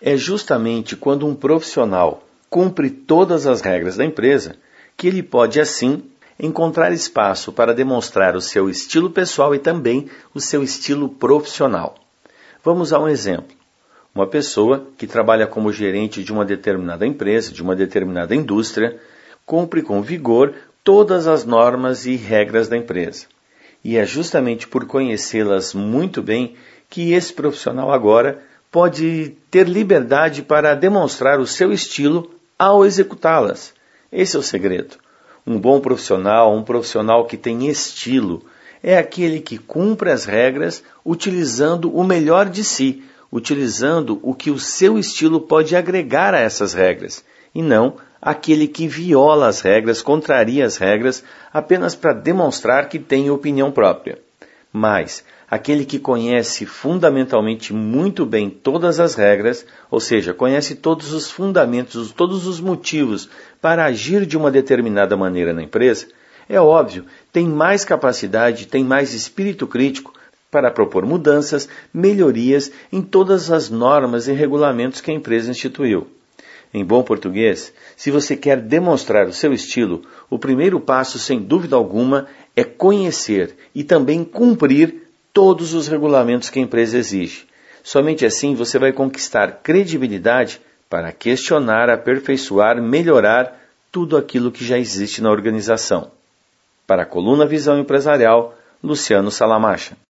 É justamente quando um profissional cumpre todas as regras da empresa que ele pode, assim, encontrar espaço para demonstrar o seu estilo pessoal e também o seu estilo profissional. Vamos a um exemplo. Uma pessoa que trabalha como gerente de uma determinada empresa, de uma determinada indústria, cumpre com vigor todas as normas e regras da empresa. E é justamente por conhecê-las muito bem que esse profissional agora pode ter liberdade para demonstrar o seu estilo ao executá-las. Esse é o segredo. Um bom profissional, um profissional que tem estilo, é aquele que cumpre as regras utilizando o melhor de si, utilizando o que o seu estilo pode agregar a essas regras, e não aquele que viola as regras, contraria as regras, apenas para demonstrar que tem opinião própria. Mas aquele que conhece fundamentalmente muito bem todas as regras, ou seja, conhece todos os fundamentos, todos os motivos para agir de uma determinada maneira na empresa, é óbvio, tem mais capacidade, tem mais espírito crítico para propor mudanças, melhorias em todas as normas e regulamentos que a empresa instituiu. Em bom português, se você quer demonstrar o seu estilo, o primeiro passo, sem dúvida alguma, é conhecer e também cumprir todos os regulamentos que a empresa exige. Somente assim você vai conquistar credibilidade para questionar, aperfeiçoar, melhorar tudo aquilo que já existe na organização. Para a coluna Visão Empresarial, Luciano Salamacha.